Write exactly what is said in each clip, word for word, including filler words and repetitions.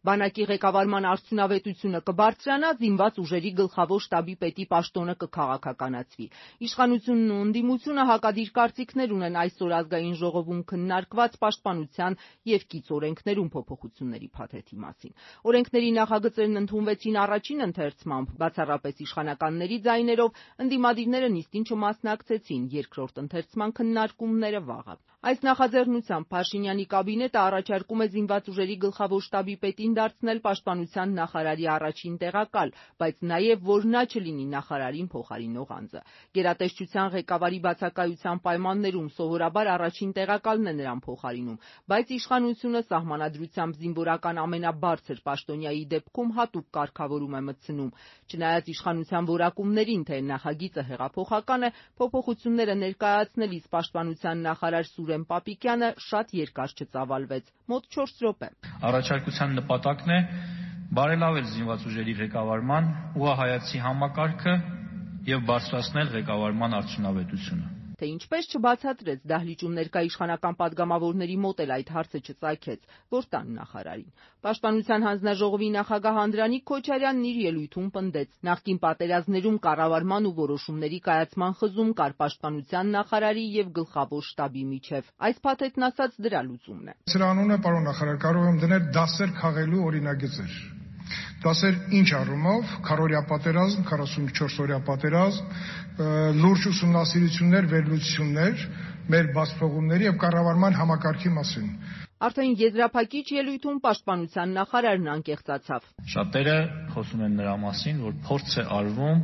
Բանակի ղեկավարման արդյունավետությունը կբարձրանա, զինված ուժերի գլխավոր շտաբի պետի պաշտոնը կքաղաքականացվի։ Իշխանությունն ու ընդդիմությունը հակադիր կարծիքներ ունեն այսօր ազգային ժողովում քննարկված պաշտպանության և կից օրենքներում փոփոխությունների փաթեթի մասին։ Օրենքների նախագծերն ընդունվեցին առաջին ընթերցմամբ, բացառապես իշխանականների ձայներով, ընդդիմադիրները նիստին չմասնակցեցին, երկրորդ ընթերցման քննարկումները վաղը։ Այս նախաձեռնությամբ Փաշինյանի կաբինետը առաջարկում է զինված ուժերի գլխավոր շտաբի պետին դարձնել պաշտպանության նախարարի առաջին տեղակալ, բայց նաև որ նա չլինի նախարարին փոխարինող անձը։ Գերատեսչության ղեկավարի բացակայության պայմաններում սովորաբար առաջին տեղակալն է նրան փոխարինում, բայց իշխանությունը սահմանադրությամբ զինվորական ամենաբարձր պաշտոնյայի դեպքում հատուկ կարգավորում է մտցնում։ Չնայած իշխանության որակումներին, թե նախագիծը հեղափոխական է, փոփոխությունները ներկայացնելիս պաշտպանության նախարար Սուրեն Պապիկյանը շատ երկար չծավալվեց՝ մոտ չորս րոպե։ Առաջարկության նպատակն է բարելավել զինված ուժերի ղեկավարման ուղղահայացի համակարգը և բարձրացնել ղեկավարման արդյունավետությունը։ Թե ինչպես չբացատրեց դահլիճում ներկա իշխանական պատգամավորների մոտ էլ այդ հարցը չծագեց, որ տան նախարարին։ Պաշտպանության հանձնաժողովի նախագահ Անդրանիկ Քոչարյանն իր ելույթում պնդեց. նախկին պատերազմներում կառավարման ու որոշումների կայացման խզում կար պաշտպանության նախարարի և գլխավոր շտաբի միջև։ Այս փաթեթն ասած դրա լուծումն է։ Սրա անունը, պարոն նախարար, կարող եմ դնել դասեր քաղելու օրինագծեր։ Դասեր ինչ առումով, քառօրյա պատերազմ, քառասունչորս օրյա պատերազմ, լուրջ ուսումնասիրություններ, վերլուծություններ, մեր բացթողումների և կառավարման համակարգի մասին։ Արդեն եզրափակիչ ելույթում պաշտպանության նախարարն անկեղծացավ։ Շատերը խոսում են նրա մասին, որ փորձ է արվում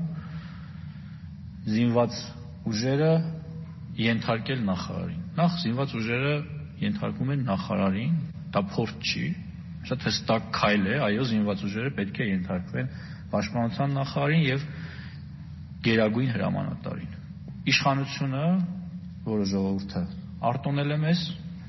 զինված ուժերը ենթարկել նախարարին։ Նախ զինված ուժերը ենթարկում են նախարարին, դա փորձ չի, շատ հստակ քայլ է, այո, զինված ուժերը պետք է ենթարկվեն պաշտպանության նախարարին և գերագույն հրամանատարին։ Իշխանությունը, որը ժողովուրդը արտոնել է մեզ,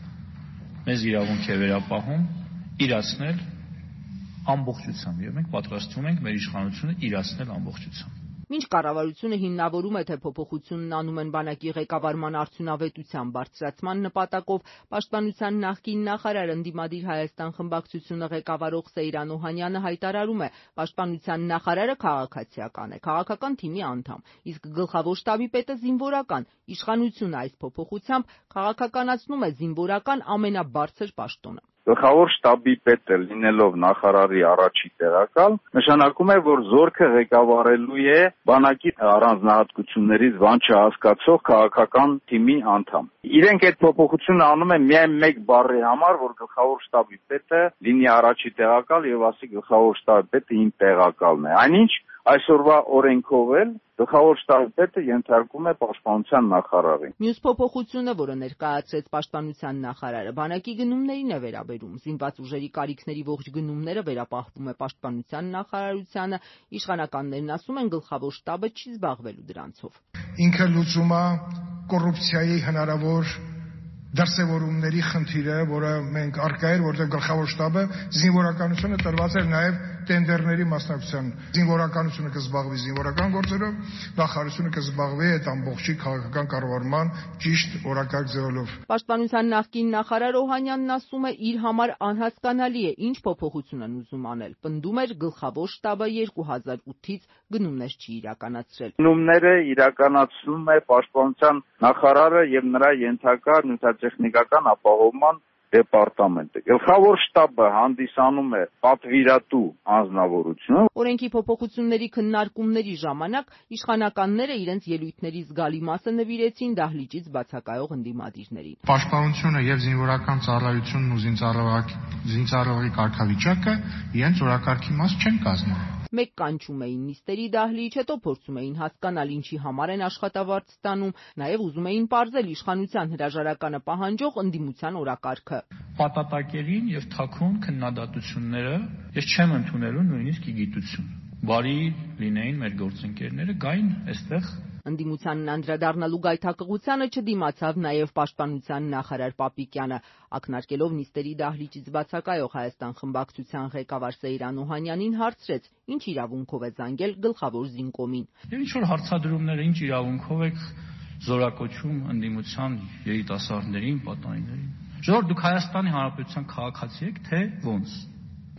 մեզ իրավունք է վերապահում իրացնել ամբողջությամբ, և մենք պատրաստվում ենք մեր իշխանությունը իրացնել ամբողջությամբ։ Մինչ կառավարությունը հիմնավորում է, թե փոփոխությունն անում են բանակի ղեկավարման արդյունավետության բարձրացման նպատակով, պաշտպանության նախկին նախարար ընդդիմադիր Հայաստան խմբակցությունը ղեկավարող Սեյրան Օհանյանը հայտարարում է, պաշտպանության նախարարը քաղաքացիական է, քաղաքական թիմի անդամ, իսկ գլխավոր շտաբի պետը զինվորական։ Իշխանությունը այս փոփոխությամբ քաղաքականացնում է զինվորական ամենաբարձր պաշտոնը։ Գլխավոր շտաբի պետը լինելով նախարարի առաջի տեղակալ, նշանակում է, որ զորքը ղեկավարելու է բանակի առանձնահատկություններից բան չհասկացող քաղաքական թիմի անդամ։ Իրենք այդ փոփոխությունը անում են միայն մեկ բառի համար, որ գլխավոր շտաբի պետը լինի առաջի տեղակալ եւ ասի գլխավոր շտաբի պետը իմ տեղակալն է։ Այնինչ այսօրվա օրենքով էլ գլխավոր շտաբի պետը ենթարկում է պաշտպանության նախարարին։ Մյուս փոփոխությունը, որը ներկայացրեց պաշտպանության նախարարը, բանակի գնումներին է վերաբերում։ Զինված ուժերի կարիքների ողջ գնումները վերապահվում է պաշտպանության նախարարությանը, իշխանականներն ասում են գլխավոր շտաբը չի զբաղվելու դրանցով։ Ինքը լուծում է կոռուպցիայի հնարավոր դրսևորումների խնդիրը, որը մենք արկա էր, որտեղ գլխավոր շտաբը զինվորականությունը տրված էր նաև տենդերների մասնակցության։ Զինվորականությունը կզբաղվի զինվորական գործերով, նախարարությունը կզբաղվի այդ ամբողջի քաղաքական կառավարման ճիշտ օրակարգ ձևով։ Պաշտպանության նախկին նախարար Օհանյանն ասում է, իր համար անհասկանալի է, ինչ փոփոխություն են ուզում անել։ Պնդում էր գլխավոր շտաբը երկու հազար ութից գնումներ չի իրականացրել։ Գնումները իրականացնում է պաշտպանության նախարարը եւ նրա ենթակա նյութատեխնիկական ապահովման դեպարտամենտը։ Գլխավոր շտաբը հանդիսանում է պատվիրատու անձնավորություն։ Օրենքի փոփոխությունների քննարկումների ժամանակ իշխանականները իրենց ելույթների զգալի մասը նվիրեցին դահլիճից բացակայող ընդդիմադիրներին։ Պաշտպանությունը եւ զինվորական ծառայությունն ու զինծառայողի կարգավիճակը իրենց օրակարգի մաս չեն կազմում։ Մեկ կանչում էին նիստերի դահլիճ, հետո փորձում էին հասկանալ ինչի համար են աշխատավարձ ստանում, նաև ուզում էին պարզել իշխանության հրաժարականը պահանջող ընդդիմության օրակարգը։ Պատատակերին եւ թաքուն քննադատությունները ես չեմ ընդունելու նույնիսկ ի գիտություն։ Բարի լինեին մեր գործընկերները, գային այստեղ։ Ընդդիմությանն անդրադառնալու գայթակղությանը չդիմացավ նաև պաշտպանության նախարար Պապիկյանը, ակնարկելով նիստերի դահլիճից բացակայող Հայաստան խմբակցության ղեկավար Սեյրան Օհանյանին հարցրեց, ինչ իրավունքով է զանգել գլխավոր զինկոմին։ Եվ ինչ որ հարցադրումներ, ինչ իրավունքով եք զորակոչում ընդդիմության երիտասարդներին, պատանիներին։ Ժողովուրդ, դուք Հայաստանի Հանրապետության քաղաքացի եք, թե ոնց։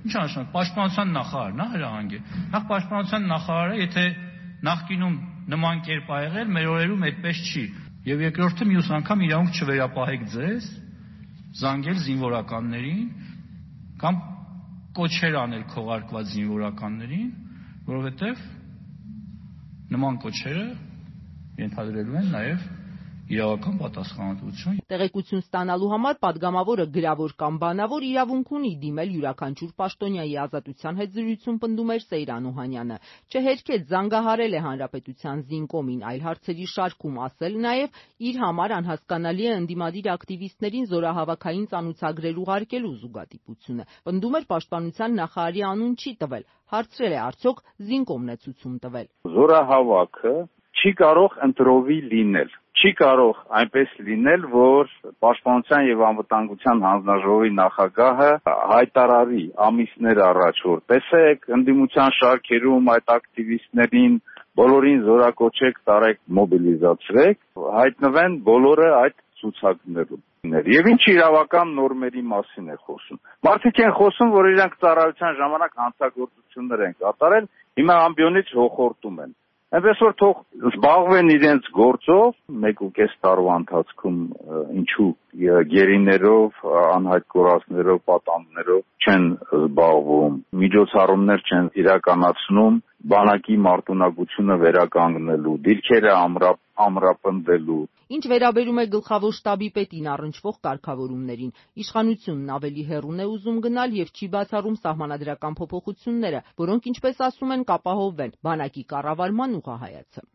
Ինչ նշանակում պաշտպանության նախարարն է հրահանգել։ Նախ պաշտպանության նախարարը, եթե նախկինում նման կերպ ա եղել, մեր օրերում այդպես չի։ Եվ երկրորդը մյուս անգամ իրավունք չվերապահեք ձեզ զանգել զինվորականներին կամ կոչեր անել քողարկված զինվորականներին, որովհետև նման կոչերը ենթադրելու են նաև իրավական պատասխանատվություն։ Տեղեկություն ստանալու համար падգամավորը գրավոր կամ բանավոր իրավունք ունի դիմել յուրաքանչյուր պաշտոնյայի ազատության հետ զրույցում պնդում էր Սեյրան Օհանյանը։ Չհերքեց զանգահարել է հանրապետության զինկոմին, այլ հարցերի շարքում ասել նաև իր համար անհասկանալի է ընդդիմադիր ակտիվիստներին զորահավաքային ծանուցագրեր ուղարկելու զուգադիպությունը։ Պնդում էր պաշտպանության նախարարի անուն չի տվել, հարցրել է արդյոք զինկոմն է ցուցում տվել։ Զորահավաքը չի կարող ընտրովի լինել։ Չի կարող այնպես լինել, որ Պաշտպանության եւ Անվտանգության հանձնաժողովի նախագահը հայտարարի ամիսներ առաջ, որ տեսեք, ընդդիմության շարքերում այդ ակտիվիստներին բոլորին զորակոչեք, տարեք, մոբիլիզացրեք, հայտնվեն բոլորը այդ ցուցակներում։ Եվ ինչ իրավական նորմերի մասին է խոսում։ Մարդիկ են խոսում, որ իրանք ծառայության ժամանակ հանցագործություններ են կատարել, հիմա ամբիոնից հոխորտում են։ Այնպես որ թող զբաղվեն իրենց գործով, մեկ ու կես տարվա ընթացքում ինչու գերիներով, անհայտ կորածներով, պատանդներով չեն զբաղվում, միջոցառումներ չեն իրականացնում, բանակի մարտունակությունը վերականգնելու, դիրքերը ամրապ, ամրապնդելու։ Ինչ վերաբերում է գլխավոր շտաբի պետին առնչվող կարգավորումներին, իշխանությունն ավելի հեռուն է ուզում գնալ եւ չի բացառում սահմանադրական փոփոխությունները, որոնք, ինչպես ասում են, կապահովեն բանակի կառավարման ուղղահայացը։